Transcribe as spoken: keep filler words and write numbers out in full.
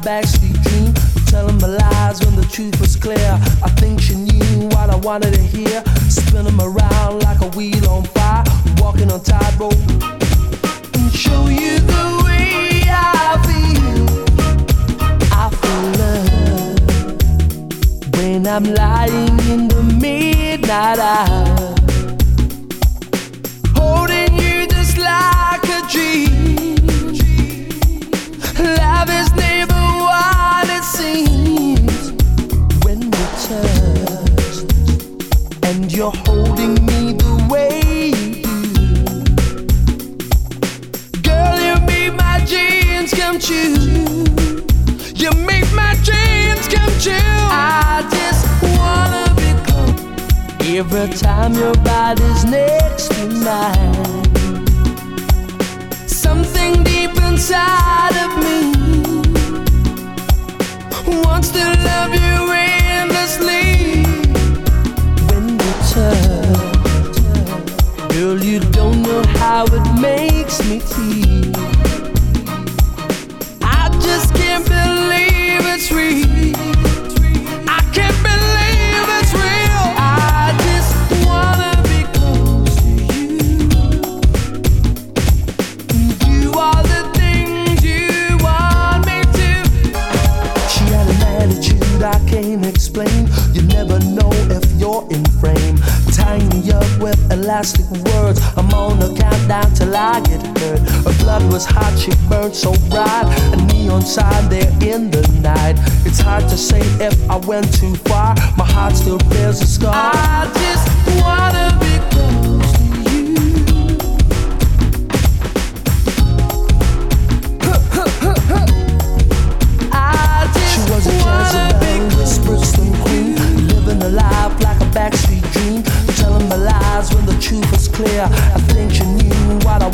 backstreet dream, telling my lies when the truth was clear. I think she knew what I wanted to hear, spinning around like a wheel on fire, walking on tightrope, and show you the way I feel. I feel love when I'm lying in the midnight hour, holding you just like a dream. Love is never what it seems when we touch, and you're holding me the way you do. Girl, you make my dreams come true. You make my dreams come true. I just wanna be close every time your body's next to mine. Something deep inside of me wants to love you endlessly. When we touch, girl, you don't know how it makes me feel. I just can't believe it's real. I can't believe it's real. I just wanna be close to you. You are the things you want me to. She had an attitude I can't explain. You never know if you're in frame. Tying me up with elastic words, I'm on a countdown till I get hurt. Her blood was hot, she burned so bright, a neon sign there in the night. It's hard to say if I went too far, my heart still bears a scar. I just wanna be close to you. I just she was a Jezebel, this Brixton queen, living a life like a backstreet dream, telling my lies when the truth was clear. I think she knew what I